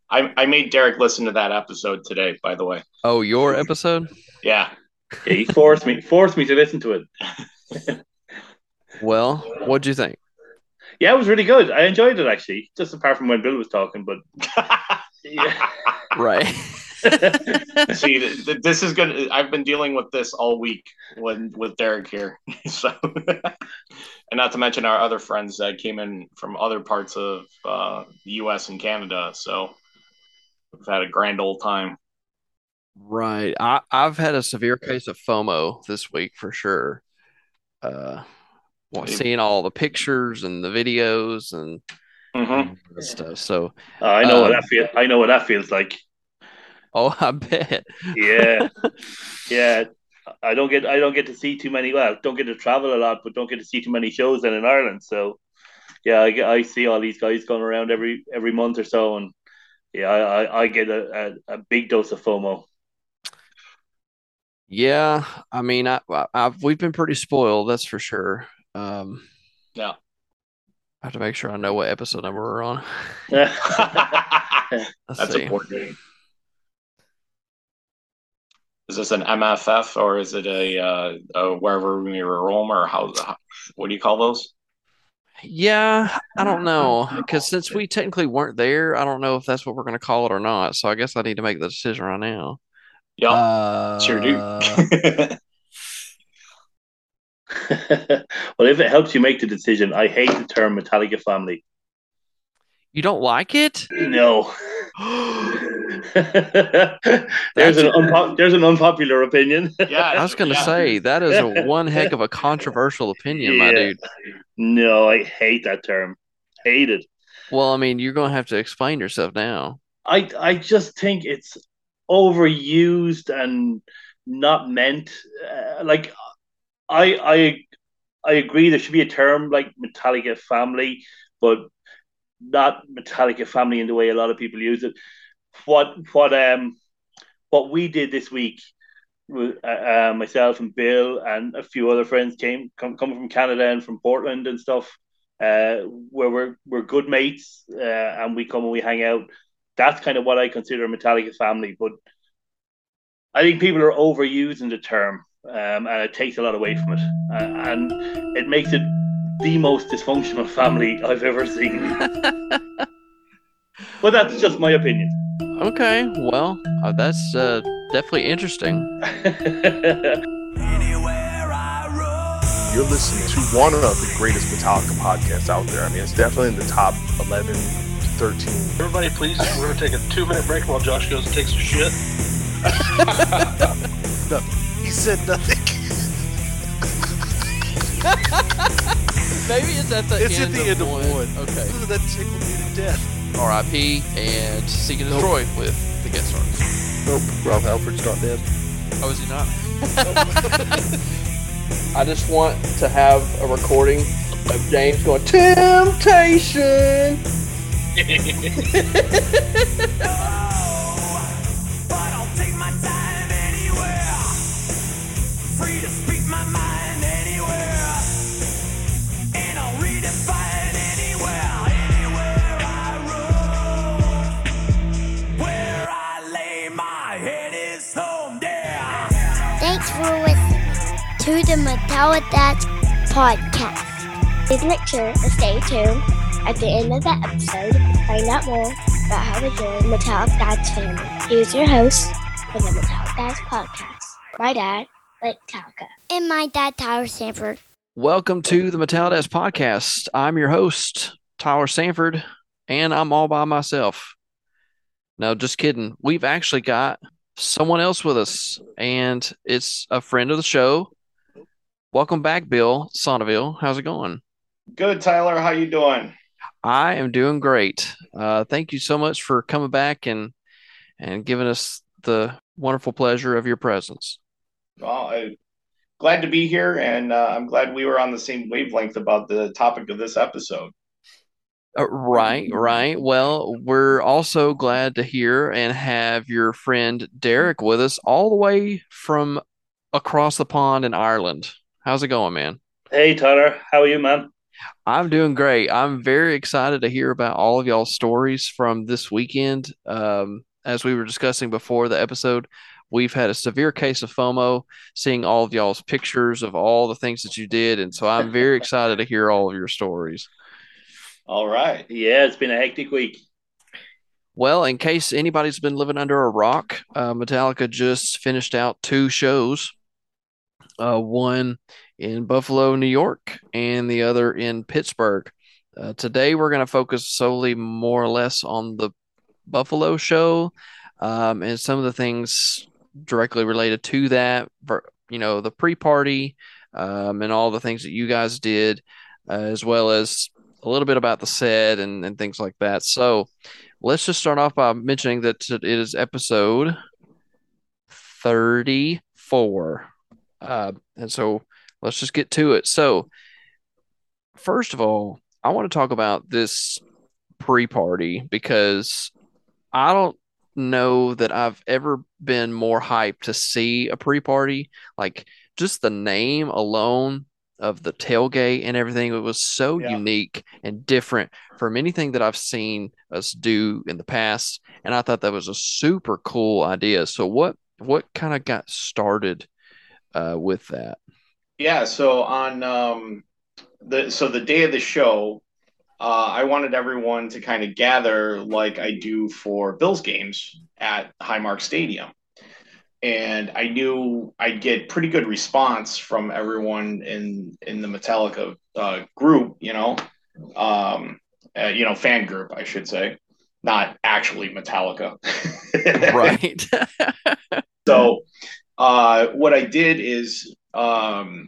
I made Derek listen to that episode today, by the way. Oh, your episode? Yeah. Yeah, he forced me to listen to it. Well, what'd you think? Yeah, it was really good. I enjoyed it actually, just apart from when Bill was talking. But yeah, Right. See, this is good. I've been dealing with this all week with Derek here. So, and not to mention our other friends that came in from other parts of the U.S. and Canada. So we've had a grand old time. Right. I've had a severe case of FOMO this week for sure. Uh, seeing all the pictures and the videos and Mm-hmm. the stuff. So, I know what um, that feel. I know what that feels like. oh, I bet. Yeah, yeah. I don't get to see too many. Well, don't get to travel a lot, but don't get to see too many shows in Ireland. So yeah, I see all these guys going around every month or so, and yeah, I get a big dose of FOMO. Yeah, I mean, we've been pretty spoiled, that's for sure. Um, Yeah. I have to make sure I know what episode number we're on. That's Let's see. important. Is this an MFF or is it a wherever we roam or what do you call those? Yeah, I don't know. Because since we technically weren't there, I don't know if that's what we're going to call it or not. So I guess I need to make the decision right now. Yep, sure do. Well, if it helps you make the decision, I hate the term Metallica family. You don't like it? No. That's There's an unpopular opinion. Yeah, I was going to say that is a one heck of a controversial opinion, my Yeah. dude. No, I hate that term. Hate it. Well, I mean, you're going to have to explain yourself now. I just think it's overused and not meant. Like I I I agree there should be a term like Metallica family, but not Metallica family in the way a lot of people use it. What what um what we did this week, myself and Bill and a few other friends coming from Canada and from Portland and stuff, where we're good mates, and we come and we hang out. That's kind of what I consider a Metallica family, but I think people are overusing the term, and it takes a lot away from it, and it makes it the most dysfunctional family I've ever seen. But that's just my opinion. Okay, well, that's definitely interesting. You're listening to one of the greatest Metallica podcasts out there. I mean, it's definitely in the top 11 to 13. Everybody, please, we're going to take a 2-minute break while Josh goes and takes a shit. Nothing. He said nothing. Maybe it's at the It's end at the end of one. Okay. Ooh, that tickled me to death. R.I.P. and Seek and Destroy with the guest stars. Nope, Rob Halford's not dead. Oh, is he not? I just want to have a recording of James going, Temptation! Thanks for listening to the Metallica podcast. Please make sure to stay tuned at the end of the episode to find out more about how to join Metallic Dad's family. Here's your host for the Metallic Dad's podcast. My dad, Blake Metallica. And my dad, Tyler Sanford. Welcome to the Metallica podcast. I'm your host, Tyler Sanford, and I'm all by myself. No, just kidding. We've actually got someone else with us, and it's a friend of the show. Welcome back, Bill Sonneville. How's it going? Good, Tyler. How you doing? I am doing great. Thank you so much for coming back and giving us the wonderful pleasure of your presence. Well, I'm glad to be here, and I'm glad we were on the same wavelength about the topic of this episode. Right. Well, we're also glad to hear and have your friend Derek with us all the way from across the pond in Ireland. How's it going, man? Hey Tyler, how are you, man? I'm doing great. I'm very excited to hear about all of y'all's stories from this weekend. As we were discussing before the episode, we've had a severe case of FOMO, seeing all of y'all's pictures of all the things that you did. And so I'm very excited to hear all of your stories. All right. Yeah, it's been a hectic week. Well, in case anybody's been living under a rock, Metallica just finished out 2 shows, one in Buffalo, New York, and the other in Pittsburgh. Today, we're going to focus solely more or less on the Buffalo show, and some of the things directly related to that, the pre-party, and all the things that you guys did, as well as a little bit about the set and things like that. So let's just start off by mentioning that it is episode 34. And so let's just get to it. So, first of all, I want to talk about this pre-party because I don't know that I've ever been more hyped to see a pre-party. Like, just the name alone of the tailgate and everything, it was so unique and different from anything that I've seen us do in the past. And I thought that was a super cool idea. So what kind of got started with that? Yeah, so on the day of the show, I wanted everyone to kind of gather like I do for Bills games at Highmark Stadium. And I knew I'd get pretty good response from everyone in the Metallica group, fan group, I should say, not actually Metallica. Right. So what I did is I've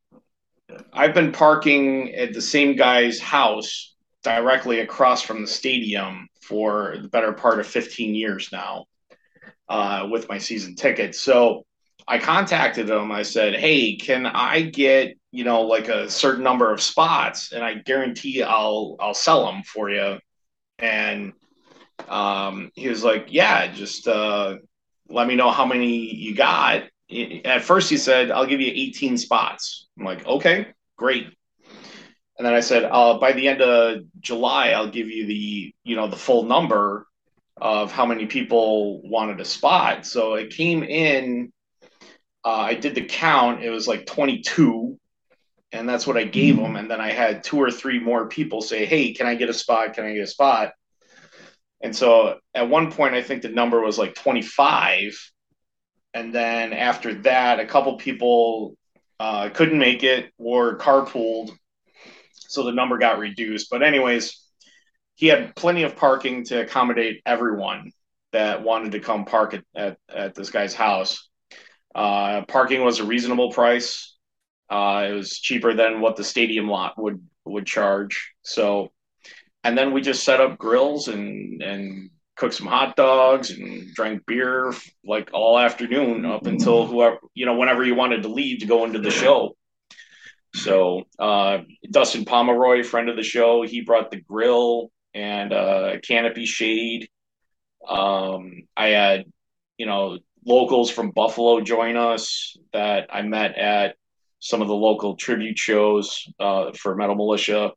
been parking at the same guy's house directly across from the stadium for the better part of 15 years now with my season ticket. So I contacted him. I said, hey, can I get, like a certain number of spots, and I guarantee I'll sell them for you. And he was like, yeah, just let me know how many you got. At first he said, I'll give you 18 spots. I'm like, okay, great. And then I said, by the end of July, I'll give you the full number of how many people wanted a spot. So it came in, I did the count. It was like 22. And that's what I gave them. And then I had 2 or 3 more people say, hey, can I get a spot? Can I get a spot? And so at one point, I think the number was like 25. And then after that, a couple people couldn't make it or carpooled. So the number got reduced. But anyways, he had plenty of parking to accommodate everyone that wanted to come park at this guy's house. Parking was a reasonable price. It was cheaper than what the stadium lot would charge. So, and then we just set up grills and cooked some hot dogs and drank beer like all afternoon up until whenever you wanted to leave to go into the show. So Dustin Pomeroy, friend of the show, he brought the grill and a canopy shade. I had, locals from Buffalo join us that I met at some of the local tribute shows for Metal Militia.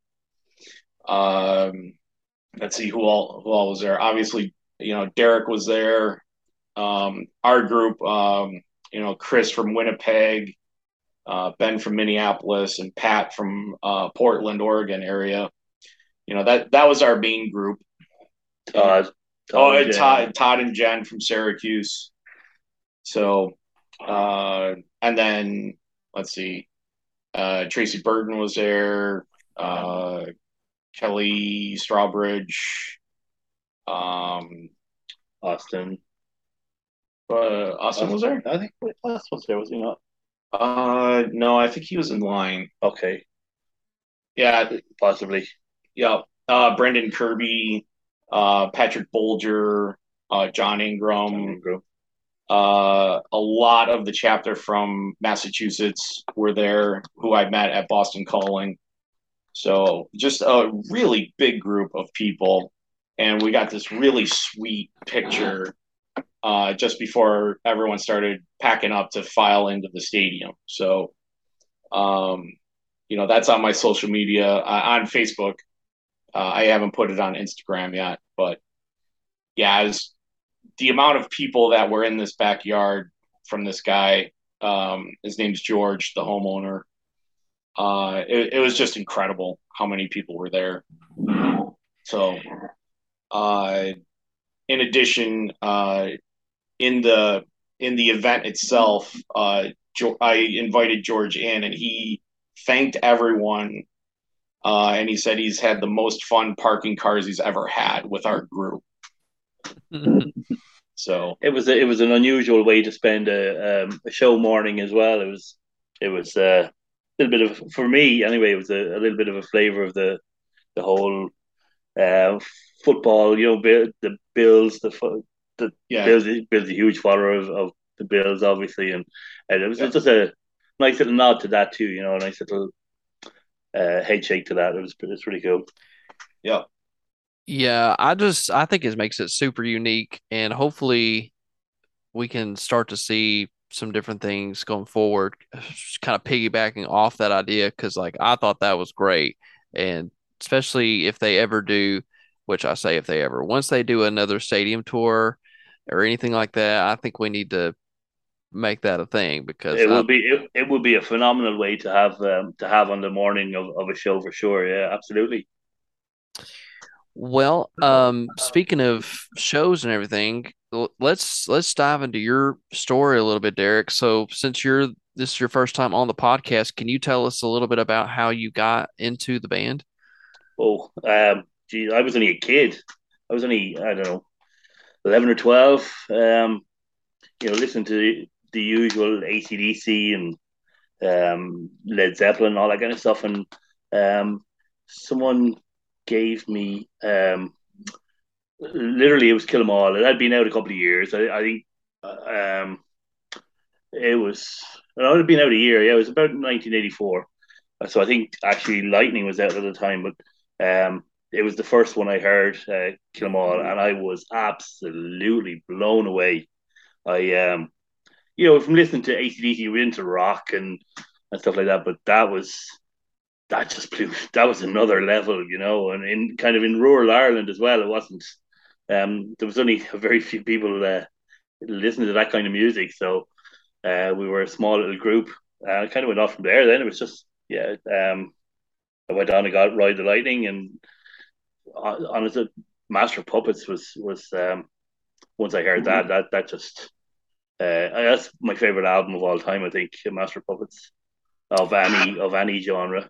Let's see who all was there. Obviously, Derek was there. Our group, Chris from Winnipeg, Ben from Minneapolis, and Pat from Portland, Oregon area. That was our main group. Todd and Jen from Syracuse. So, and then let's see, Tracy Burton was there. Kelly Strawbridge, Austin. Austin was there? I think Austin was there, was he not? No, I think he was in line. Okay. Yeah, possibly. Yeah. Brendan Kirby, Patrick Bolger, John Ingram. A lot of the chapter from Massachusetts were there, who I met at Boston Calling. So just a really big group of people. And we got this really sweet picture just before everyone started packing up to file into the stadium. So, that's on my social media on Facebook. I haven't put it on Instagram yet, but yeah, as the amount of people that were in this backyard from this guy, his name's George, the homeowner. It was just incredible how many people were there. So, in addition, in the event itself, I invited George in, and he thanked everyone, and he said he's had the most fun parking cars he's ever had with our group. So it was an unusual way to spend a show morning as well. It was a little bit of, for me anyway, it was a little bit of a flavor of the whole football. The Bills, Bills a huge follower of the Bills, obviously, and it was just a nice little nod to that too. A nice little head shake to that. It's pretty cool. Yeah. Yeah, I think it makes it super unique, and hopefully we can start to see some different things going forward, kind of piggybacking off that idea, because I thought that was great. And especially if they ever do, which I say if they ever, once they do another stadium tour or anything like that, I think we need to make that a thing, because it will be a phenomenal way to have on the morning of a show for sure. Yeah, absolutely. Well, speaking of shows and everything, let's dive into your story a little bit, Derek. So, since this is your first time on the podcast, can you tell us a little bit about how you got into the band? Oh, geez, I was only a kid. I was only, I don't know, 11 or 12. Listening to the usual AC/DC and Led Zeppelin, all that kind of stuff, and someone gave me literally, it was Kill 'Em All. It had been out a couple of years. I think it had been out a year. Yeah, it was about 1984. So I think actually Lightning was out at the time, but it was the first one I heard, Kill 'Em All, and I was absolutely blown away. I from listening to AC/DC, we're into rock and stuff like that, but that just blew. That was another level, and in rural Ireland as well. It wasn't. There was only a very few people listening to that kind of music, so we were a small little group. I kind of went off from there. Then it was just I went on and got Ride the Lightning, and honestly, Master of Puppets was once I heard that just that's my favorite album of all time. I think Master of Puppets of any genre.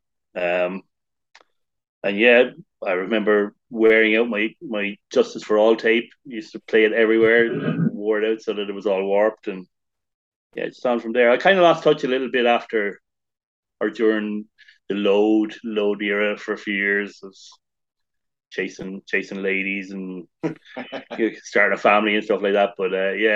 And yeah, I remember wearing out my Justice for All tape. Used to play it everywhere, wore it out so that it was all warped, and yeah, it's on from there. I kind of lost touch a little bit after or during the load era for a few years. I was chasing ladies and starting a family and stuff like that. But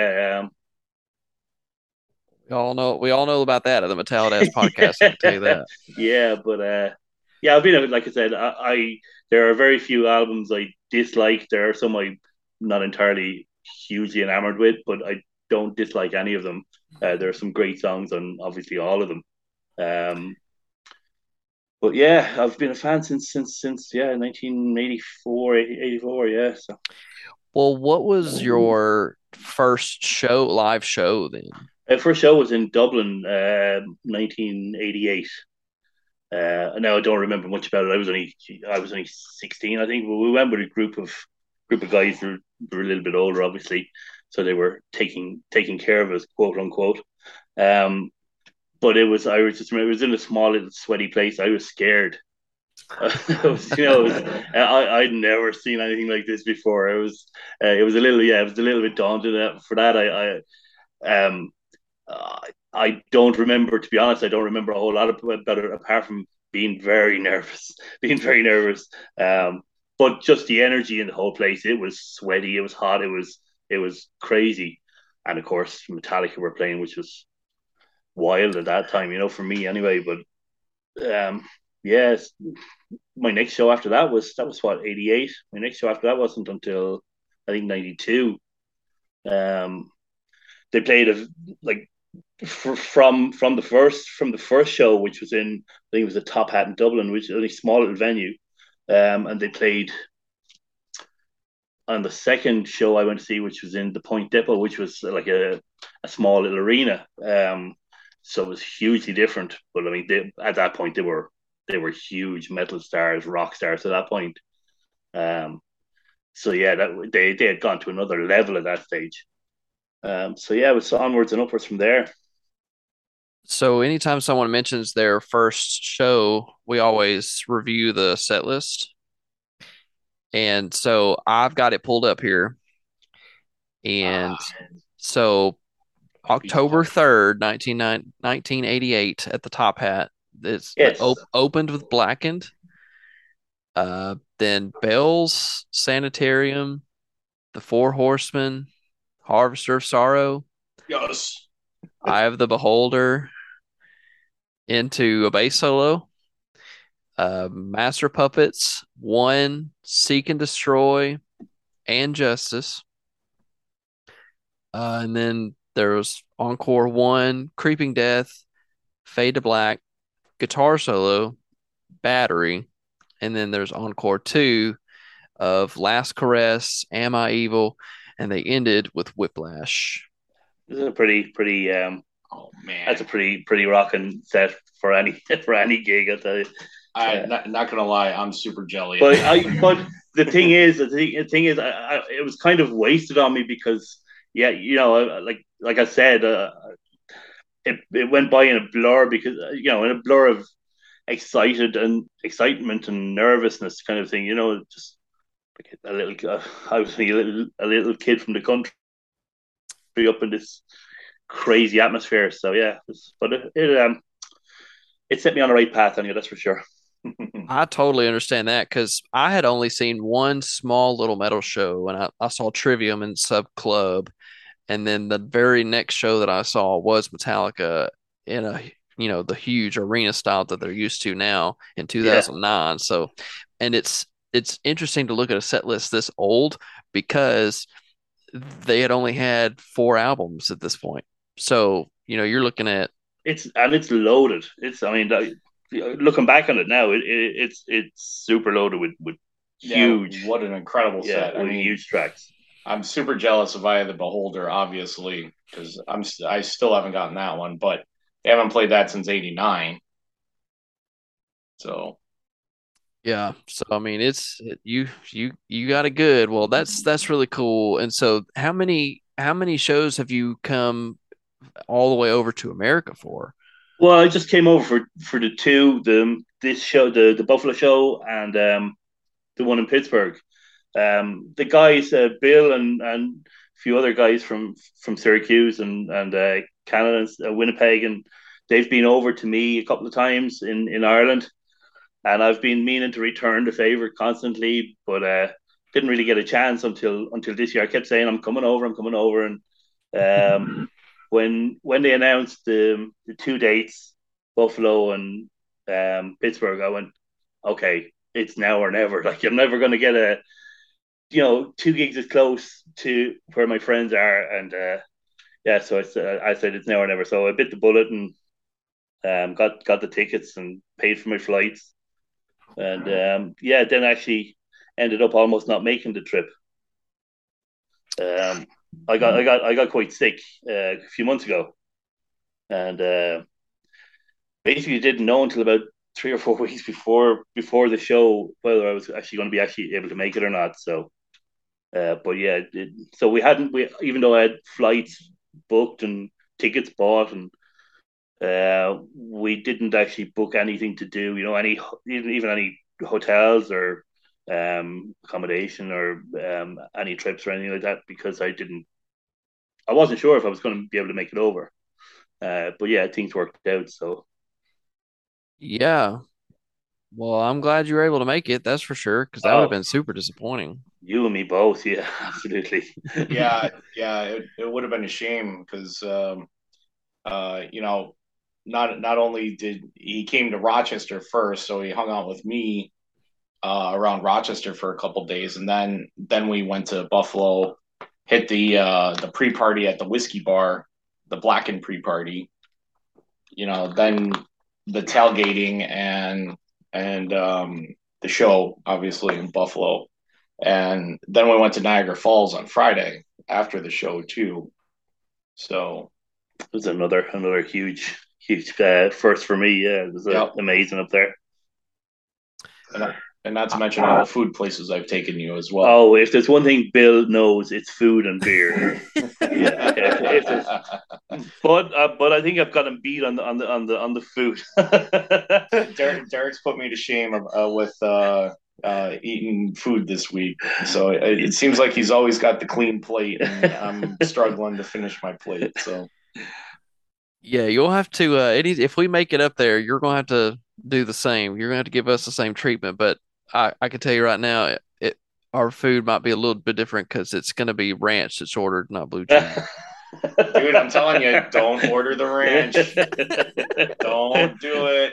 we all know about that at the Metallic podcast. I can tell you that. Yeah, but I've been, like I said, there are very few albums I dislike. There are some I'm not entirely hugely enamored with, but I don't dislike any of them. There are some great songs on obviously all of them. But yeah, I've been a fan since 1984, 84. Yeah. So. Well, what was your first live show then? First show was in Dublin, 1988. Now I don't remember much about it. I was only 16, I think. But we went with a group of guys who were a little bit older, obviously, so they were taking care of us, quote unquote. But it was in a small little sweaty place. I was scared. I'd never seen anything like this before. It was a little bit daunting. For that, I don't remember, to be honest. I don't remember a whole lot about it apart from being very nervous. But just the energy in the whole place. It was sweaty. It was hot. It was crazy. And of course, Metallica were playing, which was wild at that time, for me anyway. But yes, my next show after that was what, 88. My next show after that wasn't until I think 92. They played from the first show, which was in, I think it was the Top Hat in Dublin, which is a small little venue, and they played on the second show I went to see, which was in the Point Depot, which was like a small little arena. So it was hugely different. But I mean, at that point, they were huge metal stars, rock stars at that point. So yeah, they had gone to another level at that stage. So yeah, it was onwards and upwards from there. So anytime someone mentions their first show, we always review the set list. And so I've got it pulled up here. And so October 3rd, 1988 at the Top Hat. It's Yes. opened with Blackened. Then Bell's Sanitarium, The Four Horsemen, Harvester of Sorrow, Yes. Eye of the Beholder, into a bass solo, Master Puppets, One, Seek and Destroy, and Justice. And then there was Encore 1, Creeping Death, Fade to Black, Guitar Solo, Battery, and then there's Encore 2 of Last Caress, Am I Evil, and they ended with Whiplash. This is a pretty Oh man, that's a pretty rocking set for any gig. I tell you. I'm not gonna lie, I'm super jelly. But the thing is, it was kind of wasted on me because yeah, you know, like I said, it went by in a blur because you know, in a blur of excitement and nervousness kind of thing. You know, just like a little, I was a little kid from the country up in this crazy atmosphere. So yeah, but it set me on the right path, anyway, that's for sure. I totally understand that because I had only seen one small little metal show and I saw Trivium and Sub Club. And then the very next show that I saw was Metallica in a, the huge arena style that they're used to now in 2009. Yeah. So, and it's interesting to look at a set list this old because they had only had 4 albums at this point. So, you're looking at it's loaded. Looking back on it now, it's super loaded with huge. Yeah, what an incredible set! Huge tracks. I'm super jealous of Eye of the Beholder, obviously, because I still haven't gotten that one, but they haven't played that since '89. So, yeah. So I mean, you got it good. Well, that's really cool. And so, how many shows have you come all the way over to America for? Well, I just came over for the two, this show, the Buffalo show, and the one in Pittsburgh. The guys, Bill and a few other guys from Syracuse and Canada, Winnipeg, and they've been over to me a couple of times in Ireland, and I've been meaning to return the favor constantly, but didn't really get a chance until this year. I kept saying I'm coming over, and when they announced the 2 dates, Buffalo and Pittsburgh, I went, okay, it's now or never. Like I'm never going to get 2 gigs as close to where my friends are, and so I said it's now or never. So I bit the bullet and got the tickets and paid for my flights, and then actually ended up almost not making the trip. I got quite sick a few months ago, and basically didn't know until about 3 or 4 weeks before the show whether I was actually going to be able to make it or not. So, but yeah, so we even though I had flights booked and tickets bought, and we didn't actually book anything to do. Even any hotels or accommodation or any trips or anything like that because I wasn't sure if I was going to be able to make it over. But yeah, things worked out. So yeah, well, I'm glad you were able to make it. That's for sure, because that would have been super disappointing. You and me both. Yeah, absolutely. yeah, it would have been a shame because not only did he came to Rochester first, so he hung out with me around Rochester for a couple days, and then we went to Buffalo, hit the pre-party at the whiskey bar, the Blackened pre-party, then the tailgating and the show, obviously, in Buffalo. And then we went to Niagara Falls on Friday after the show, too. So it was another huge first for me. Yeah, it was amazing up there. And not to mention all the food places I've taken you as well. Oh, if there's one thing Bill knows, it's food and beer. But I think I've got him beat on the food. Derek's put me to shame with eating food this week. So it seems like he's always got the clean plate, and I'm struggling to finish my plate. So yeah, you'll have to. If we make it up there, you're gonna have to do the same. You're gonna have to give us the same treatment. But I can tell you right now, our food might be a little bit different because it's gonna be ranch that's ordered, not blue cheese. Dude, I'm telling you, don't order the ranch. Don't do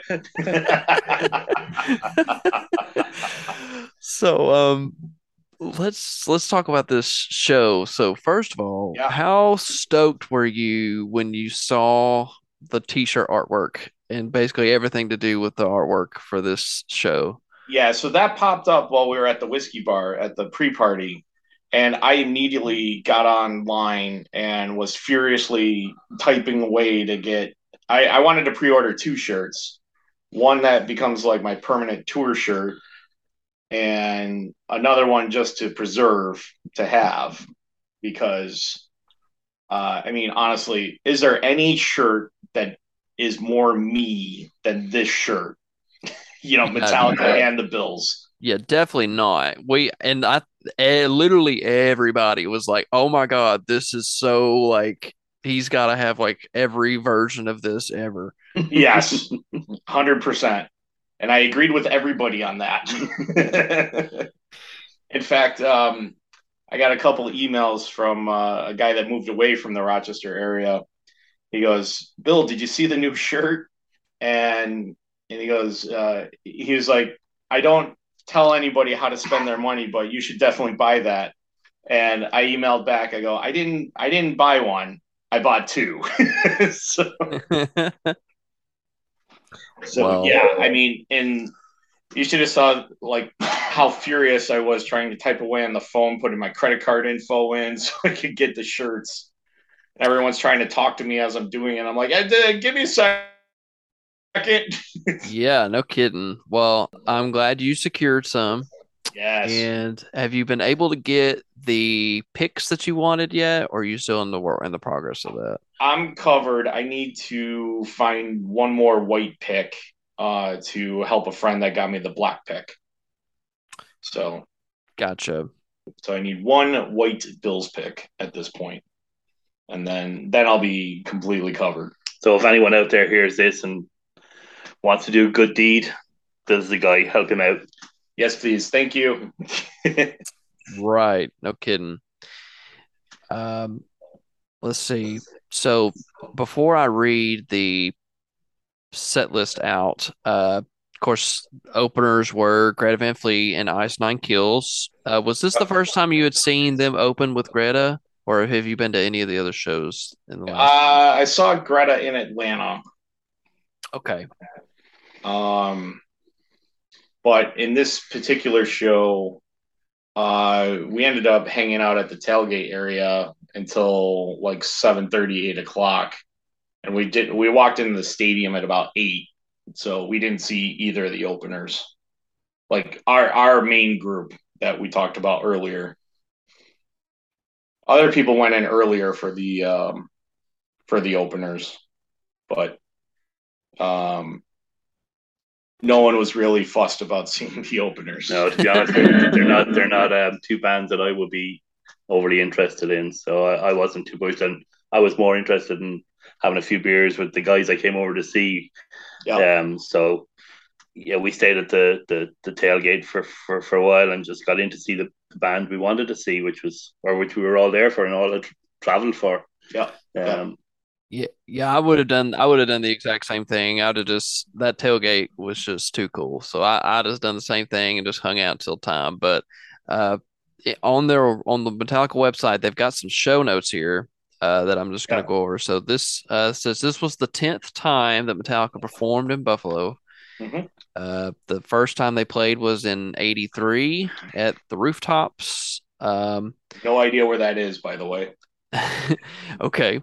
it. So, let's talk about this show. So, first of all, how stoked were you when you saw the t-shirt artwork and basically everything to do with the artwork for this show? Yeah, so that popped up while we were at the whiskey bar at the pre-party. And I immediately got online and was furiously typing away to get. I wanted to pre-order 2 shirts, one that becomes like my permanent tour shirt, and another one just to preserve to have, because honestly, is there any shirt that is more me than this shirt? Metallica and the Bills. Yeah, definitely not. Literally everybody was like, "Oh my God, this is so like he's got to have like every version of this ever." Yes, 100%. And I agreed with everybody on that. In fact, I got a couple of emails from a guy that moved away from the Rochester area. He goes, "Bill, did you see the new shirt?" And he goes, he was like, "I don't tell anybody how to spend their money, but you should definitely buy that." And I emailed back. I go, I didn't buy one. I bought 2. So well, yeah, and you should have saw like how furious I was trying to type away on the phone, putting my credit card info in so I could get the shirts. Everyone's trying to talk to me as I'm doing it. I'm like, give me a second. Yeah, no kidding. Well, I'm glad you secured some. Yes. And have you been able to get the picks that you wanted yet, or are you still in the progress of that? I'm covered. I need to find one more white pick to help a friend that got me the black pick. So gotcha. So I need one white Bills pick at this point, and then I'll be completely covered. So if anyone out there hears this and wants to do a good deed, this is the guy. Help him out. Yes, please. Thank you. Right. No kidding. Let's see. So before I read the set list out, of course, openers were Greta Van Fleet and Ice Nine Kills. Was this the first time you had seen them open with Greta, or have you been to any of the other shows in the last? I saw Greta in Atlanta. Okay. But in this particular show, we ended up hanging out at the tailgate area until like 7:30, 8 o'clock. And we walked into the stadium at about 8. So we didn't see either of the openers. Like our main group that we talked about earlier. Other people went in earlier for the openers, but no one was really fussed about seeing the openers. No, to be honest, they're not 2 bands that I would be overly interested in. So I wasn't too pushed, and I was more interested in having a few beers with the guys I came over to see. Yeah. So yeah, we stayed at the tailgate for a while and just got in to see the band we wanted to see, which we were all there for and all had traveled for. Yeah. Yeah, I would have done the exact same thing. That tailgate was just too cool. So I just done the same thing and just hung out until time. But on the Metallica website, they've got some show notes here. that I'm just going to go over. So this says this was the 10th time that Metallica performed in Buffalo. Mhm. The first time they played was in '83 at the Rooftops. No idea where that is, by the way. Okay.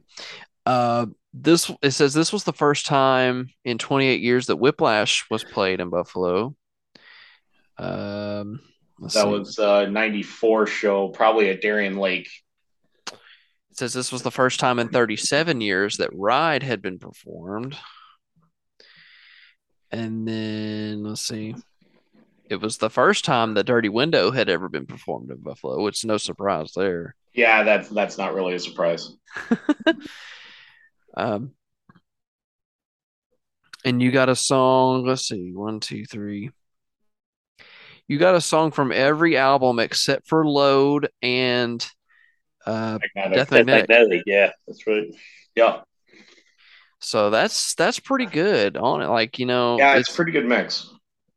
It says this was the first time in 28 years that Whiplash was played in Buffalo. Let's That see. was a 94 show, probably at Darien Lake. It says this was the first time in 37 years that Ride had been performed. And then let's see. It was the first time that Dirty Window had ever been performed in Buffalo, which is no surprise there. Yeah, that's not really a surprise. And you got a song, let's see, 1, 2, 3. You got a song from every album except for Load and Death Magnetic. Yeah, that's right. Yeah. So that's pretty good on it. Like, Yeah, it's a pretty good mix.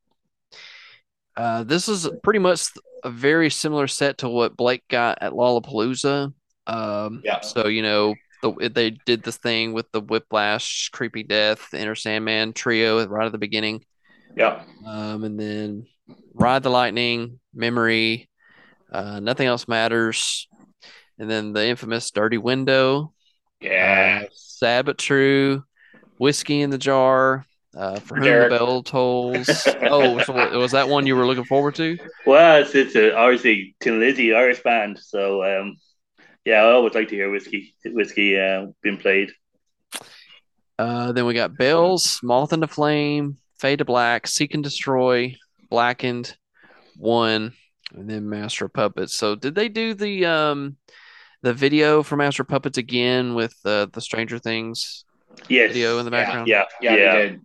This is pretty much a very similar set to what Blake got at Lollapalooza. Yeah. So, they did this thing with the Whiplash, Creepy Death, Enter Sandman trio right at the beginning. Yeah. And then Ride the Lightning, Memory, Nothing Else Matters, and then the infamous Dirty Window. Yeah. Sad But True, Whiskey in the Jar, For Whom the Bell Tolls. Oh, so was that one you were looking forward to? Well, it's obviously Tin Lizzy Irish band, so yeah, I always like to hear whiskey being played. Then we got Bells, Moth into Flame, Fade to Black, Seek and Destroy, Blackened, One, and then Master of Puppets. So did they do the video for Master of Puppets again with the Stranger Things video in the background? Yeah, they did.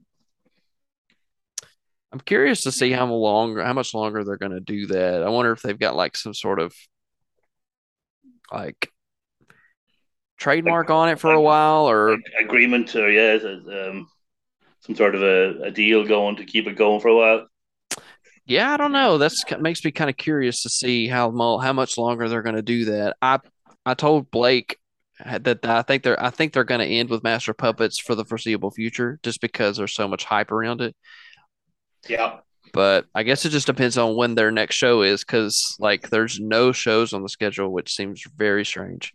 I'm curious to see how much longer they're going to do that. I wonder if they've got like some sort of like trademark on it for a while, or agreement, or some sort of a deal going to keep it going for a while. Yeah, I don't know. That makes me kind of curious to see how much longer they're going to do that. I told Blake that I think they're going to end with Master Puppets for the foreseeable future, just because there's so much hype around it. Yeah. But I guess it just depends on when their next show is, because like there's no shows on the schedule, which seems very strange.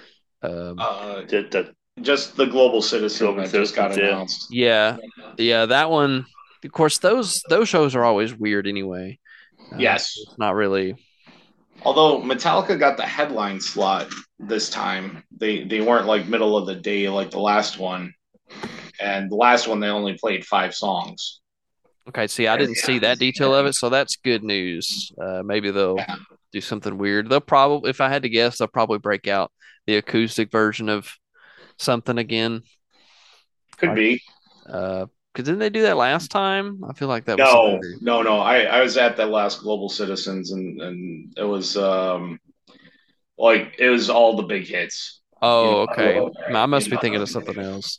Just the Global Citizen that just got announced. Yeah, that one. Of course, those shows are always weird anyway. Yes, it's not really. Although Metallica got the headline slot this time, they weren't like middle of the day like the last one, and the last one they only played 5 songs. Okay, see, I didn't see that detail of it, so that's good news. Maybe they'll do something weird. They'll probably, if I had to guess, they'll probably break out the acoustic version of something again. Could be. Because didn't they do that last time? I feel like that was No. I was at the last Global Citizens, and it was like it was all the big hits. Oh, okay. I must be thinking of something else.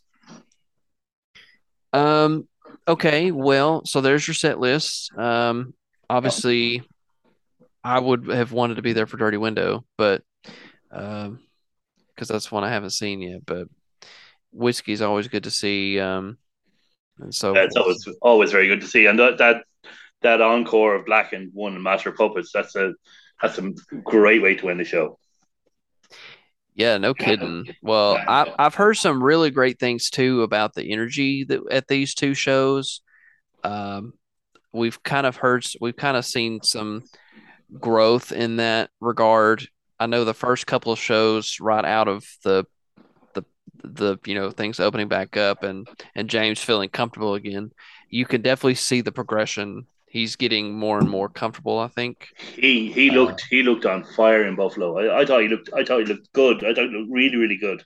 Okay, well, so there's your set list. Obviously, I would have wanted to be there for Dirty Window, but because that's one I haven't seen yet. But Whiskey's always good to see. And so it's always very good to see. And that encore of Blackened, One, and Master of Puppets, that's a great way to end the show. Yeah, no kidding. Well, I've heard some really great things too about the energy at these two shows. We've kind of seen some growth in that regard. I know the first couple of shows right out of the things opening back up and James feeling comfortable again, you can definitely see the progression. He's getting more and more comfortable, I think. He looked on fire in Buffalo. I thought he looked good. I thought he looked really, really good.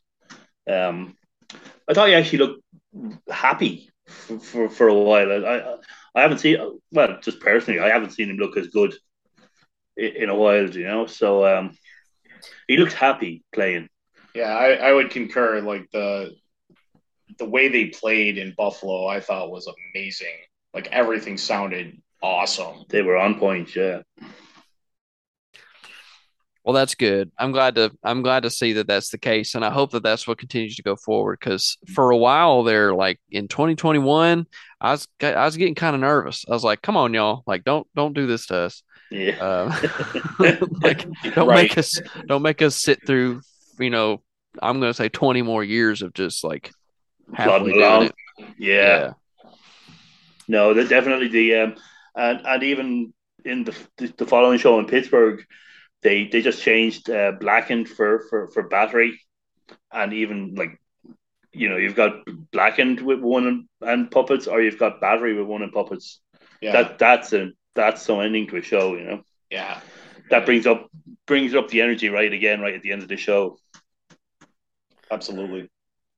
I thought he actually looked happy for a while. I haven't seen, well, just personally, I haven't seen him look as good in a while, So he looked happy playing. Yeah, I would concur. Like the way they played in Buffalo, I thought was amazing. Like everything sounded awesome. They were on point, yeah. Well, that's good. I'm glad to see that that's the case, and I hope that that's what continues to go forward. Because for a while there, like in 2021, I was getting kind of nervous. I was like, "Come on, y'all! Like, don't do this to us. Yeah. Uh, like, don't Right. make us sit through, you know, I'm gonna say 20 more years of just like happily Plodding doing along. it." Yeah. Yeah. No, that definitely and even in the following show in Pittsburgh, they just changed blackened for battery, and even like you've got blackened with one and puppets, or you've got battery with one and puppets. Yeah. That's so ending to a show. Yeah. That brings up the energy right again right at the end of the show. Absolutely.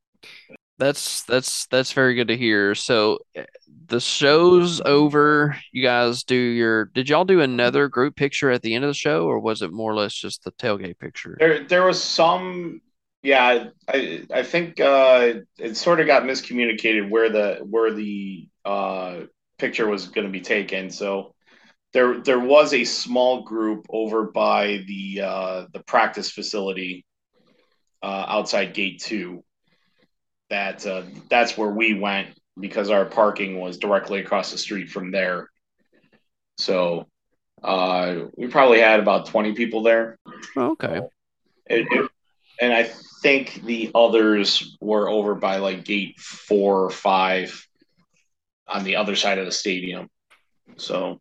That's very good to hear. So the show's over. You guys did y'all do another group picture at the end of the show, or was it more or less just the tailgate picture? There was some, yeah. I think it sort of got miscommunicated where the picture was going to be taken. So there was a small group over by the practice facility outside gate 2. That's where we went because our parking was directly across the street from there. So we probably had about 20 people there. Okay. And I think the others were over by like gate 4 or 5 on the other side of the stadium. So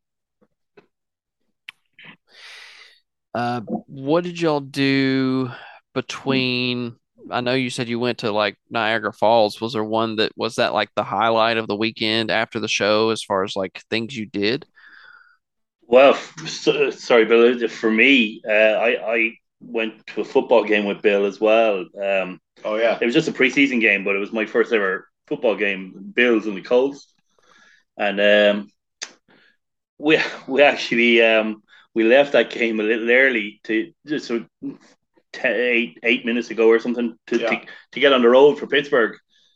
what did y'all do between? I know you said you went to like Niagara Falls. Was there one that was that like the highlight of the weekend after the show as far as like things you did? Well, sorry, Bill. For me, I went to a football game with Bill as well. oh yeah, It was just a preseason game, but it was my first ever football game, Bills and the Colts. And we we actually we left that game a little early to just so 8 minutes ago or something to get on the road for Pittsburgh.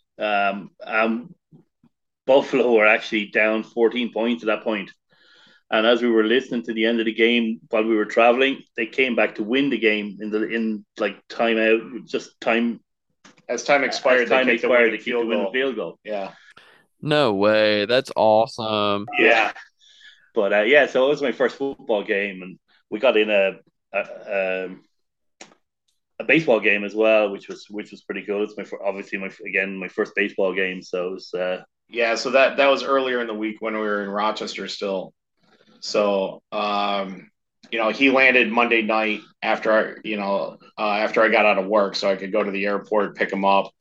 Buffalo were actually down 14 points at that point. And as we were listening to the end of the game while we were traveling, they came back to win the game in like timeout, just time. As time expired, as time they kicked expired, the they kicked the winning field goal. Yeah. No way. That's awesome. Yeah. But yeah, so it was my first football game, and we got in a baseball game as well, which was pretty cool. It's obviously my first baseball game, so it was. Yeah, so that was earlier in the week when we were in Rochester still. So he landed Monday night after after I got out of work, so I could go to the airport, pick him up.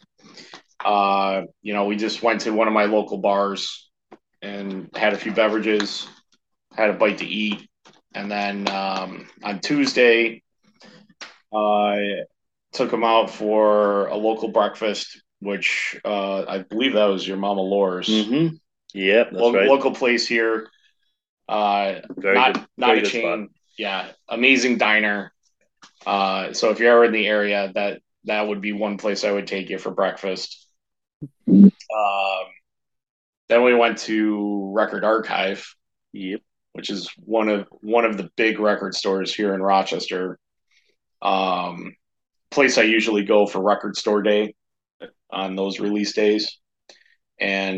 We just went to one of my local bars and had a few beverages, had a bite to eat, and then on Tuesday, I took him out for a local breakfast, which I believe that was your Mama Laura's. Mm-hmm. Yeah, that's right. Local place here. Not a chain. Spot. Yeah, amazing diner. So if you're ever in the area, that would be one place I would take you for breakfast. Then we went to Record Archive. Yep. Which is one of the big record stores here in Rochester. Place I usually go for record store day on those release days. And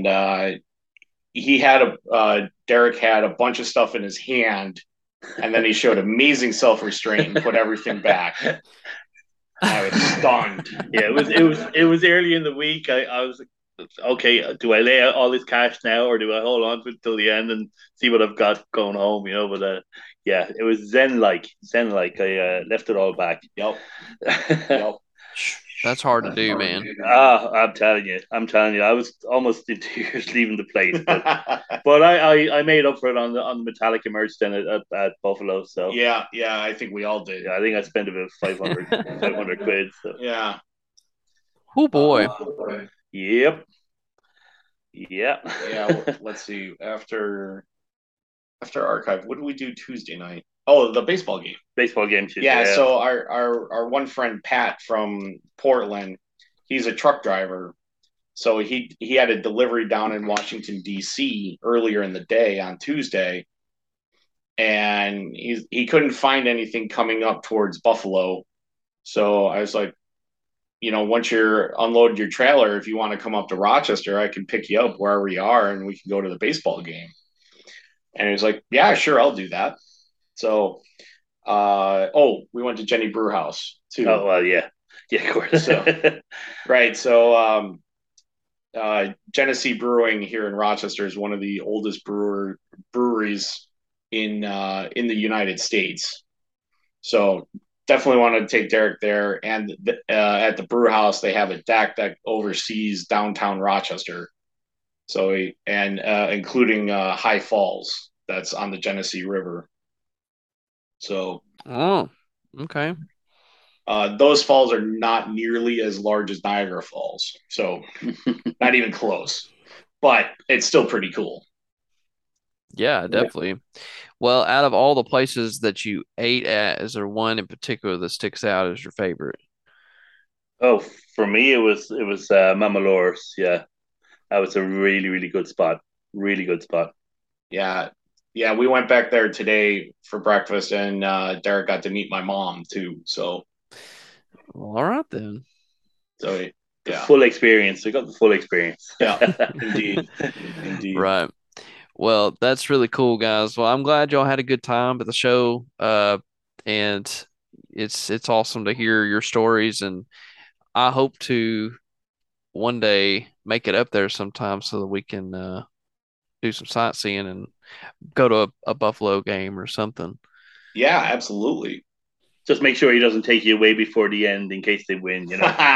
Derek had a bunch of stuff in his hand, and then he showed amazing self-restraint and put everything back. I was stunned. Yeah, it was early in the week. I was like, okay, do I lay out all this cash now, or do I hold on to it till the end and see what I've got going home? But yeah, it was zen-like. I left it all back. Yep. That's hard to do, man. I'm telling you, I was almost in tears leaving the place, but I made up for it on the Metallica merch then at Buffalo. So yeah, I think we all did. Yeah, I think I spent about 500 quid. So yeah. Oh boy. Yep. Yeah. Let's see. After Archive, what did we do Tuesday night? Oh, the baseball game. Tuesday. Yeah. So our one friend Pat from Portland, he's a truck driver. So he had a delivery down in Washington D.C. earlier in the day on Tuesday, and he couldn't find anything coming up towards Buffalo. So I was like, once you're unloaded your trailer, if you want to come up to Rochester, I can pick you up wherever you are and we can go to the baseball game. And he was like, yeah, sure, I'll do that. So, we went to Jenny Brewhouse too. Oh, well, yeah. Yeah, of course. So, right. So, Genesee Brewing here in Rochester is one of the oldest breweries in the United States. So definitely wanted to take Derek there. And at the brew house, they have a deck that oversees downtown Rochester. So including High Falls, that's on the Genesee River. So, okay. Those falls are not nearly as large as Niagara Falls, so not even close. But it's still pretty cool. Yeah, definitely. Well, out of all the places that you ate at, is there one in particular that sticks out as your favorite? Oh, for me, it was Mama Laura's. Yeah, that was a really, really good spot. Really good spot. Yeah, we went back there today for breakfast, and Derek got to meet my mom too. So, all right then. So, yeah, full experience. We got the full experience. Yeah, indeed. Right. Well, that's really cool, guys. Well, I'm glad y'all had a good time at the show. And it's awesome to hear your stories, and I hope to one day make it up there sometime so that we can do some sightseeing and go to a Buffalo game or something. Yeah, absolutely. Just make sure he doesn't take you away before the end in case they win,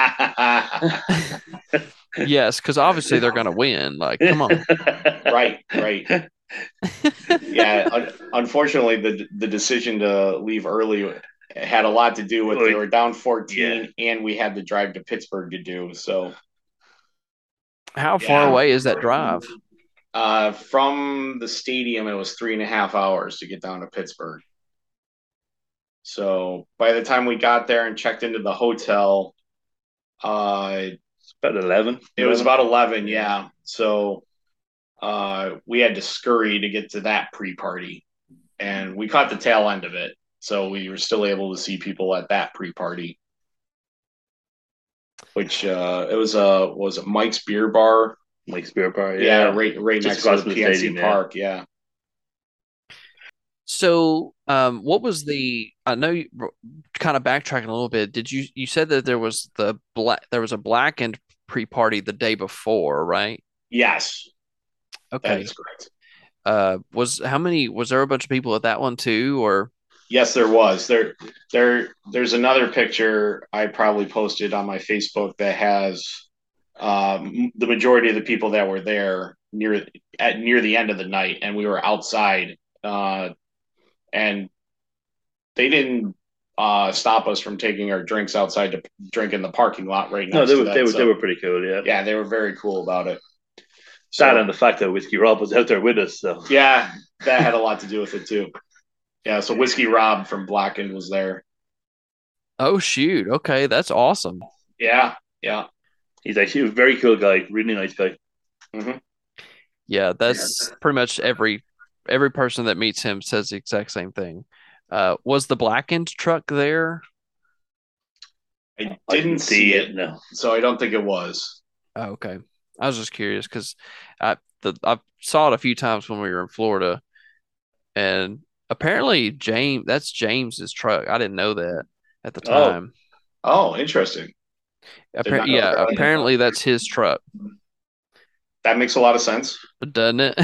Yes, because obviously they're going to win. Like, come on. Right. Yeah, unfortunately, the decision to leave early had a lot to do with they were down 14, and we had the drive to Pittsburgh to do. So, how far away is that drive? From the stadium, it was 3.5 hours to get down to Pittsburgh. So by the time we got there and checked into the hotel, about 11. It was about 11, yeah. So we had to scurry to get to that pre-party, and we caught the tail end of it. So we were still able to see people at that pre-party, which it was Mike's Beer Bar. Mike's Beer Bar, yeah, right next to the PNC stadium, Park, yeah. So, what was I know you kind of backtracking a little bit. Did you said that there was a blackened pre-party the day before, right? Yes. Okay. That is correct. Was there a bunch of people at that one too, or? Yes, there was. There's another picture I probably posted on my Facebook that has the majority of the people that were there near the end of the night, and we were outside, and they didn't stop us from taking our drinks outside to drink in the parking lot right now. No, they were pretty cool, yeah. Yeah, they were very cool about it. Sad on the fact that Whiskey Rob was out there with us, so yeah, that had a lot to do with it too. Yeah, so Whiskey Rob from Blackened was there. Oh shoot! Okay, that's awesome. Yeah. He's actually a very cool guy, really nice guy. Mm-hmm. Yeah, that's pretty much every person that meets him says the exact same thing. Was the Blackened truck there? I didn't see it, no. So I don't think it was. Oh, okay. I was just curious because I saw it a few times when we were in Florida, and apparently that's James's truck. I didn't know that at the time. Oh, interesting. Apparently that's his truck. That makes a lot of sense, doesn't it?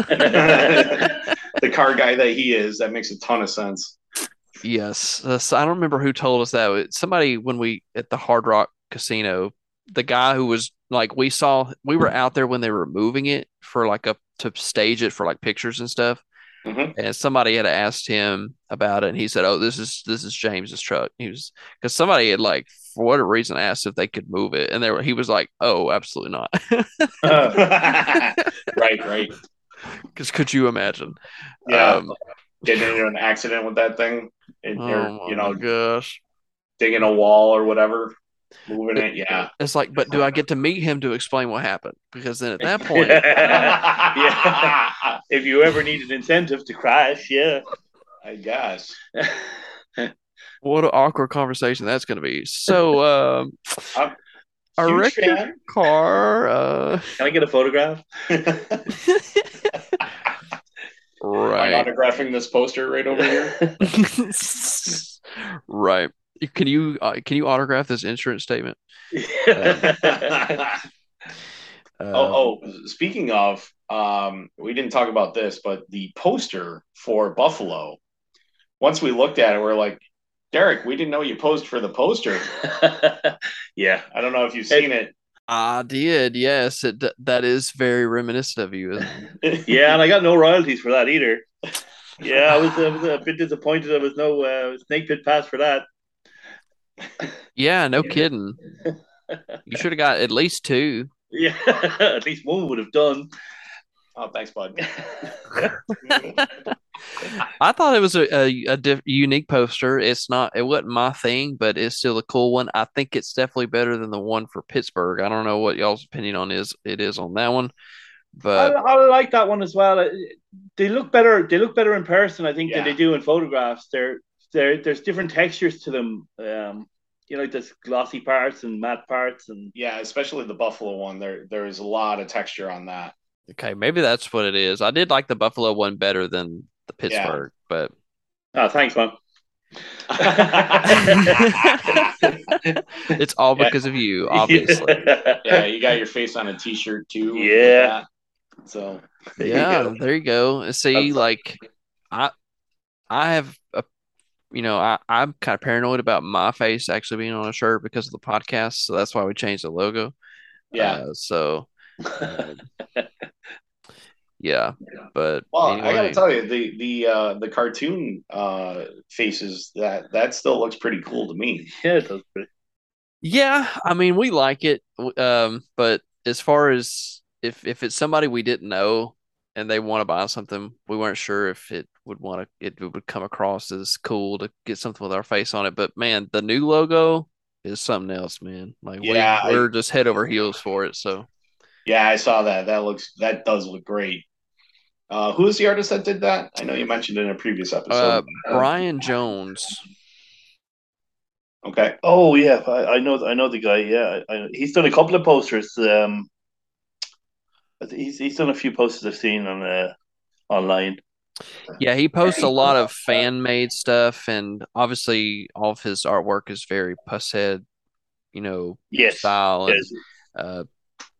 The car guy that he is, that makes a ton of sense. Yes, I don't remember who told us that. Somebody when we at the Hard Rock Casino, the guy who was like we were out there when they were moving it for to stage it for pictures and stuff. Mm-hmm. And somebody had asked him about it, and he said, "Oh, this is James's truck." He was because somebody had for whatever reason asked if they could move it, and he was like, "Oh, absolutely not." Right. Because could you imagine? Yeah, getting into an accident with that thing, and my gosh, digging a wall or whatever. Moving it, yeah. It's like, but do I get to meet him to explain what happened? Because then at that point, Yeah. If you ever need an incentive to crash, yeah. I guess. what an awkward conversation that's going to be. So, I Huge wrecked your fan. car. Can I get a photograph? Right. I'm autographing this poster right over here. Right. Can you autograph this insurance statement? Speaking of, we didn't talk about this, but the poster for Buffalo. Once we looked at it, we're like, Derek, we didn't know you posed for the poster. Yeah, I don't know if you've seen it. I did, yes. That is very reminiscent of you, isn't it? Yeah, and I got no royalties for that either. Yeah, I was a bit disappointed there was no Snake Pit pass for that. Yeah, no kidding. You should have got at least 2. Yeah, at least one would have done. Oh, thanks, bud. I thought it was a unique poster. It wasn't my thing, but it's still a cool one. I think it's definitely better than the one for Pittsburgh. I don't know what y'all's opinion on is on that one, but I like that one as well. They look better. They look better in person, I think, than they do in photographs. There's different textures to them. Like there's glossy parts and matte parts, and yeah, especially the Buffalo one. There is a lot of texture on that. Okay, maybe that's what it is. I did like the Buffalo one better than the Pittsburgh, but thanks, man. It's all because of you, obviously. Yeah, you got your face on a T-shirt too. Yeah. So yeah, there you go. See, like I have a, I'm kind of paranoid about my face actually being on a shirt because of the podcast, so that's why we changed the logo. Yeah. Yeah, but anyway. I gotta tell you, the cartoon faces that still looks pretty cool to me. Yeah, it does. Yeah, I mean we like it, but as far as if it's somebody we didn't know and they want to buy something, we weren't sure if it would come across as cool to get something with our face on it. But man, the new logo is something else, man. Like we're just head over heels for it. So yeah, I saw that. That does look great. Who is the artist that did that? I know you mentioned it in a previous episode. Brian Jones. Okay. Oh yeah, I know the guy. Yeah, he's done a couple of posters. He's done a few posters I've seen on online. Yeah, he posts a lot of fan made stuff, and obviously all of his artwork is very Pushead, style. Yes. And,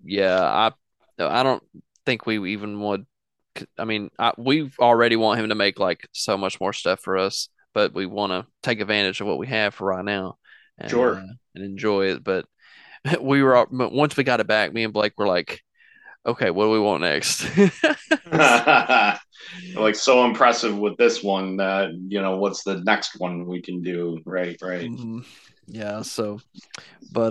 I don't think we even would. I mean, we already want him to make like so much more stuff for us, but we want to take advantage of what we have for right now, and, sure, and enjoy it. But once we got it back, me and Blake were like, okay, what do we want next? Like so impressive with this one that what's the next one we can do? Right. Mm-hmm. Yeah. So, but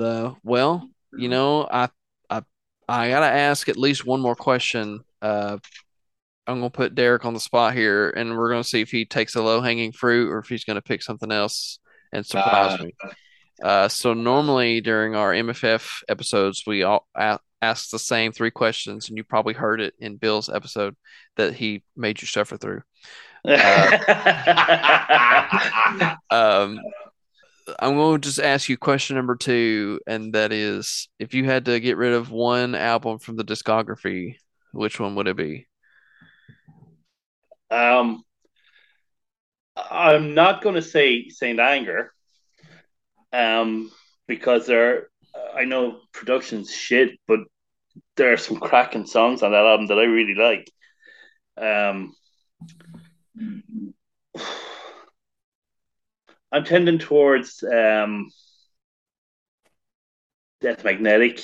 I gotta ask at least one more question. I'm gonna put Derek on the spot here, and we're gonna see if he takes a low hanging fruit or if he's gonna pick something else and surprise me. So normally during our MFF episodes, we all ask the same 3 questions, and you probably heard it in Bill's episode that he made you suffer through. I'm going to just ask you question number 2, and that is, if you had to get rid of one album from the discography, which one would it be? I'm not going to say Saint Anger, because I know production's shit, but there are some cracking songs on that album that I really like. I'm tending towards Death Magnetic.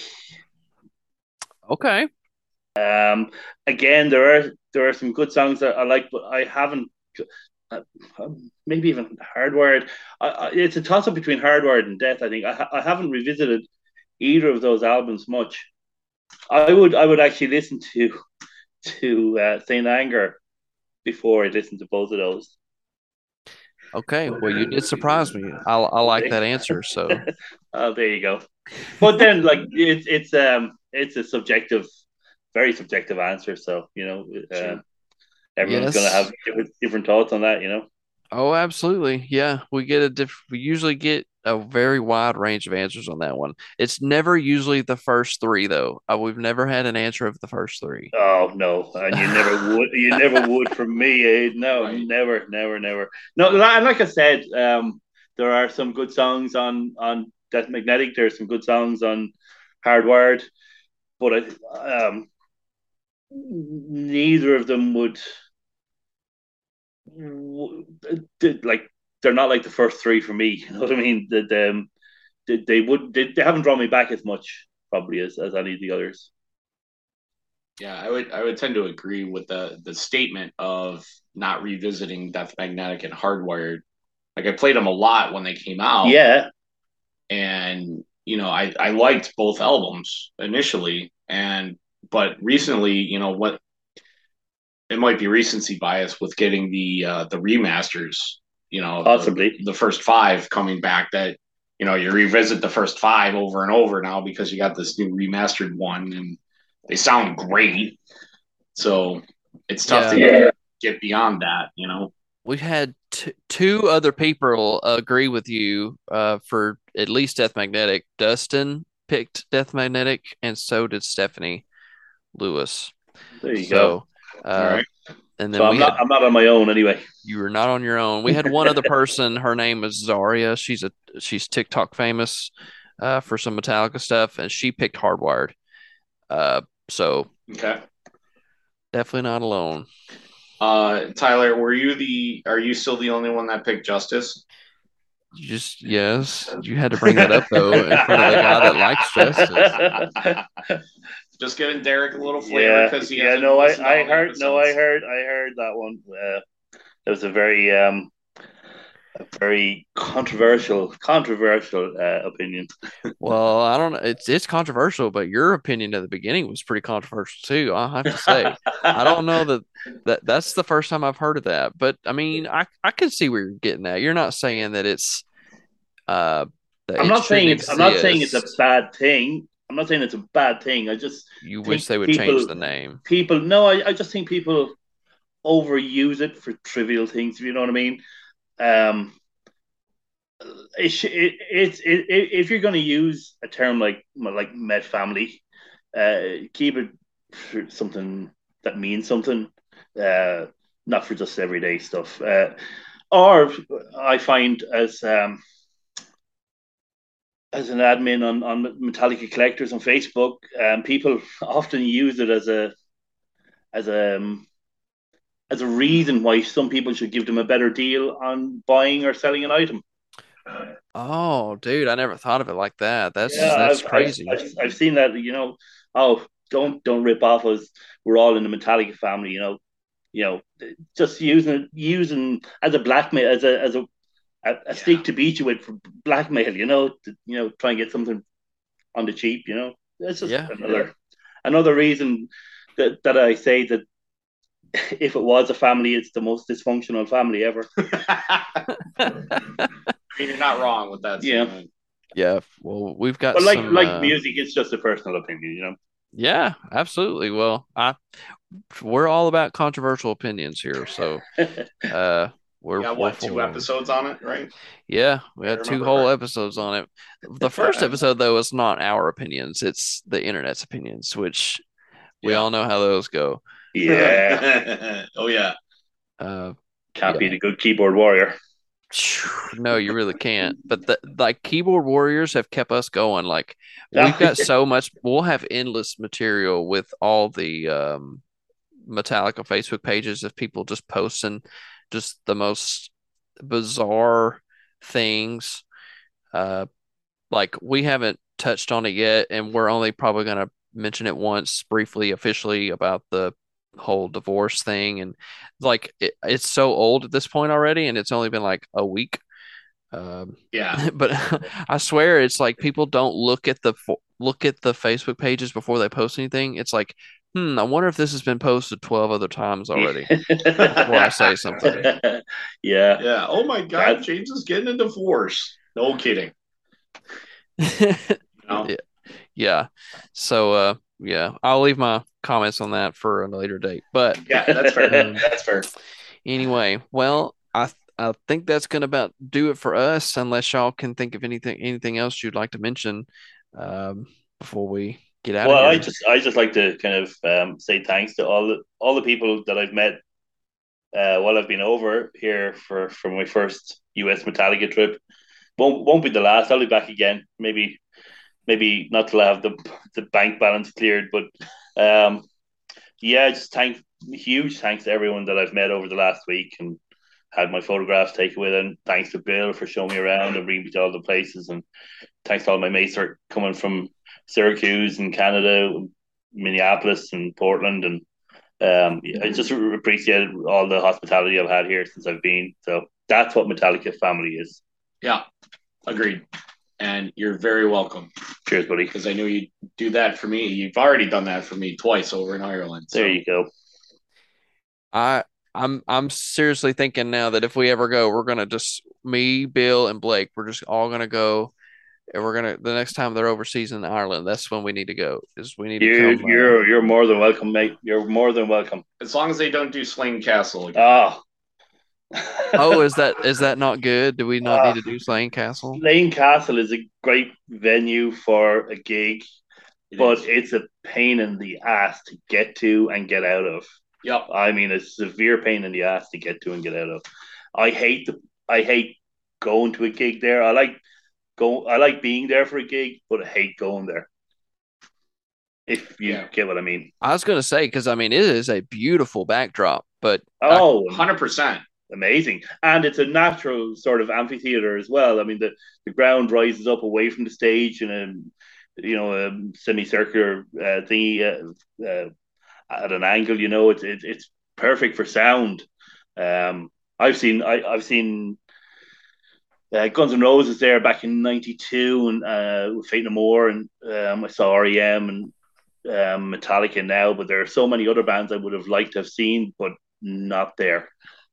Okay. Again, there are some good songs that I like, but I haven't. Maybe even Hardwired. It's a toss up between Hardwired and Death. I think I haven't revisited either of those albums much. I would actually listen to Saint Anger before I listen to both of those. Okay, well, you did surprise me. I like that answer. So Oh, there you go. But then, like, it's a subjective, very subjective answer. So everyone's going to yes. have different thoughts on that. Oh, absolutely. Yeah, we usually get a very wide range of answers on that one. It's never usually the first three though. We've never had an answer of the first three. Oh no, and you never would. You never would from me, eh? No, Right. never, never, never. No, and like I said, there are some good songs on Death Magnetic. There's some good songs on Hardwired, but neither of them like they're not like the first three for me. You know what I mean? That they haven't drawn me back as much probably as any of the others. Yeah, I would tend to agree with the statement of not revisiting Death Magnetic and Hardwired. Like I played them a lot when they came out. Yeah, And I liked both albums initially, but recently, what it might be recency bias with getting the remasters, possibly. the first five coming back, that you revisit the first five over and over now because you got this new remastered one and they sound great. So it's tough to get beyond that. We've had two other people agree with you for at least Death Magnetic. Dustin picked Death Magnetic, and so did Stephanie Lewis. There you go. All right. And then so I'm not on my own anyway. You were not on your own. We had one other person. Her name is Zaria. She's TikTok famous for some Metallica stuff, and she picked Hardwired. So Okay. definitely not alone. Tyler, are you still the only one that picked Justice? Yes. You had to bring that up though in front of the guy that likes Justice. Just giving Derek a little flavor because I heard that one. It was a very controversial opinion. Well, I don't know. It's controversial, but your opinion at the beginning was pretty controversial too. I have to say, I don't know that's the first time I've heard of that. But I mean, I can see where you're getting at. You're not saying that it's. I'm not saying it's a bad thing. I'm not saying it's a bad thing. I just wish they would change the name. I just think people overuse it for trivial things. If you know what I mean. If you're going to use a term like Met Family, keep it for something that means something, not for just everyday stuff. Or I find as an admin on Metallica collectors on Facebook, people often use it as a reason why some people should give them a better deal on buying or selling an item. Oh, dude, I never thought of it like that. That's crazy. I've seen that. Oh, don't rip off us. We're all in the Metallica family. Just using as a blackmail, as a stake to beat you with for blackmail. Try and get something on the cheap. It's just another reason that I say that. If it was a family, it's the most dysfunctional family ever. You're not wrong with that. Yeah. Yeah. Well, we've got but like music, it's just a personal opinion, Yeah, absolutely. Well, we're all about controversial opinions here, so we got 2 episodes on it, right? Yeah, we had 2 whole episodes on it. The first episode though is not our opinions; it's the internet's opinions, which we all know how those go. Yeah. Oh yeah. Can't beat a good keyboard warrior. No, you really can't. But keyboard warriors have kept us going. Like we've got so much. We'll have endless material with all the Metallica Facebook pages of people just posting just the most bizarre things. Like we haven't touched on it yet, and we're only probably going to mention it once briefly, officially about the whole divorce thing, and it's so old at this point already, and it's only been like a week. But I swear it's like people don't look at the Facebook pages before they post anything. It's like I wonder if this has been posted 12 other times already before I say something. Yeah. Yeah. Oh my God, James is getting a divorce. No kidding. No. Yeah. So, I'll leave my comments on that for a later date. But Yeah, that's fair. That's fair. anyway, well, I think that's going to about do it for us, unless y'all can think of anything else you'd like to mention before we get out of here. I just like to kind of say thanks to all the people that I've met while I've been over here for my first US Metallica trip. Won't be the last. I'll be back again. Maybe not till I have the bank balance cleared, but just huge thanks to everyone that I've met over the last week and had my photographs taken with, and thanks to Bill for showing me around and bringing me to all the places, and thanks to all my mates that are coming from Syracuse and Canada, Minneapolis and Portland, and I just appreciate all the hospitality I've had here since I've been. So that's what Metallica family is. Yeah, agreed. And you're very welcome. Cheers, buddy. Because I knew you'd do that for me. You've already done that for me twice over in Ireland. So. There you go. I'm seriously thinking now that if we ever go, we're gonna just me, Bill, and Blake. We're just all gonna go, and we're gonna the next time they're overseas in Ireland. That's when we need to go. You're more than welcome, mate. You're more than welcome. As long as they don't do Slane Castle again. Is that not good? Do we not need to do Slane Castle? Slane Castle is a great venue for a gig, it's a pain in the ass to get to and get out of. Yep. I mean, a severe pain in the ass to get to and get out of. I hate going to a gig there. I like being there for a gig, but I hate going there. If you get what I mean. I was going to say, because I mean, it is a beautiful backdrop, but 100%. Amazing. And it's a natural sort of amphitheater as well. I mean, the ground rises up away from the stage in a semicircular thingy at an angle. It's perfect for sound. I've seen Guns N' Roses there back in '92 and with Fate No More, and I saw REM and Metallica now, but there are so many other bands I would have liked to have seen, but not there.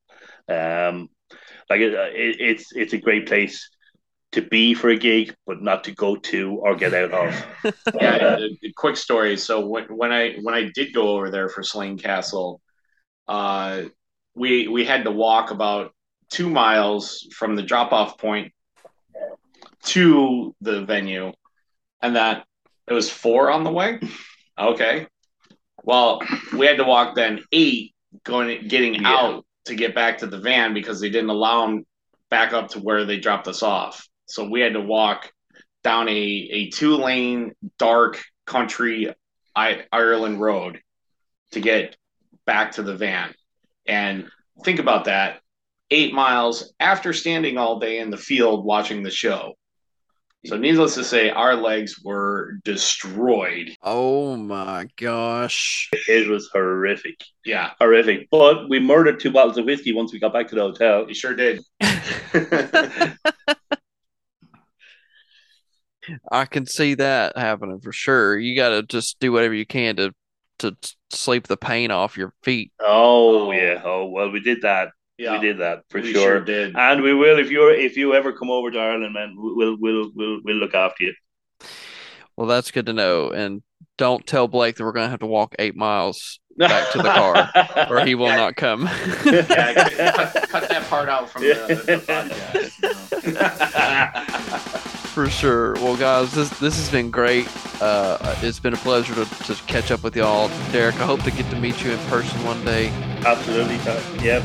It's a great place to be for a gig, but not to go to or get out of. Yeah, a quick story. So when I did go over there for Slane Castle, we had to walk about 2 miles from the drop-off point to the venue, and that it was 4 on the way. Okay, well, we had to walk then 8 getting out to get back to the van because they didn't allow them back up to where they dropped us off. So we had to walk down a 2-lane dark country Ireland road to get back to the van. And think about that, 8 miles after standing all day in the field watching the show. So needless to say, our legs were destroyed. Oh my gosh. It was horrific. Yeah. Horrific. But we murdered 2 bottles of whiskey once we got back to the hotel. You sure did. I can see that happening for sure. You got to just do whatever you can to sleep the pain off your feet. Oh yeah. Oh well, we did that. Yeah, we did that for we sure. Sure did. And we will if you ever come over to Ireland, man. We'll look after you. Well, that's good to know. And don't tell Blake that we're going to have to walk 8 miles back to the car, or he will not come. Yeah, cut that part out from the podcast. For sure. Well, guys, this has been great. It's been a pleasure to catch up with y'all. Derek, I hope to get to meet you in person one day. Absolutely. Yeah.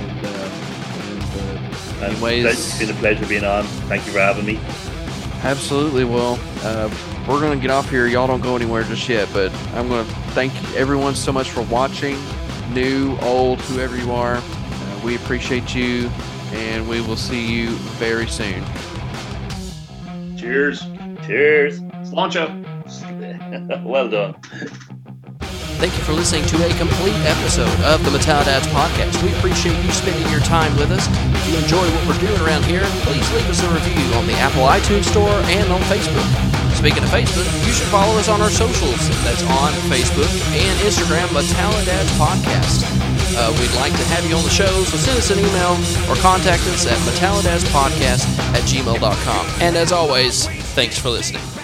Anyways, it's been a pleasure being on. Thank you for having me. Absolutely. Well, we're going to get off here. Y'all don't go anywhere just yet, but I'm going to thank everyone so much for watching, new, old, whoever you are. We appreciate you, and we will see you very soon. Cheers. Cheers. Sláinte. Well done. Thank you for listening to a complete episode of the Metal Dads Podcast. We appreciate you spending your time with us. If you enjoy what we're doing around here, please leave us a review on the Apple iTunes Store and on Facebook. Speaking of Facebook, you should follow us on our socials. That's on Facebook and Instagram, Metallidads Podcast. We'd like to have you on the show, so send us an email or contact us at metallidaspodcast@gmail.com. And as always, thanks for listening.